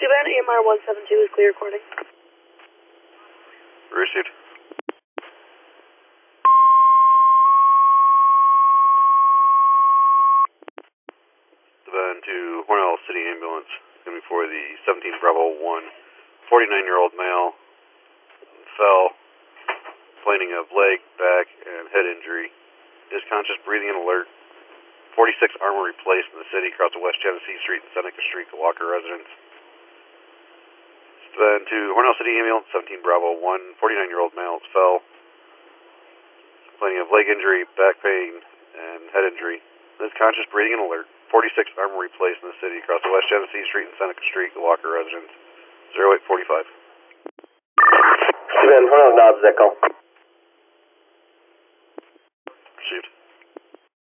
Savannah EMR 172 is clear recording. Received. Savannah to Hornell City Ambulance. Going to be for the 17 Bravo 1, 49-year-old male. Fell, complaining of leg, back, and head injury. Is conscious, breathing, and alert. 46 Armory Place in the city, across the West Genesee Street and Seneca Street, the Walker residence. Then to Hornell City Ambulance, 17 Bravo 1, 49-year-old male fell, complaining of leg injury, back pain, and head injury. Is conscious, breathing, and alert. 46 Armory Place in the city, across the West Genesee Street and Seneca Street, the Walker residence. 0845. Savannah, Hornell, Dobbs, Echo.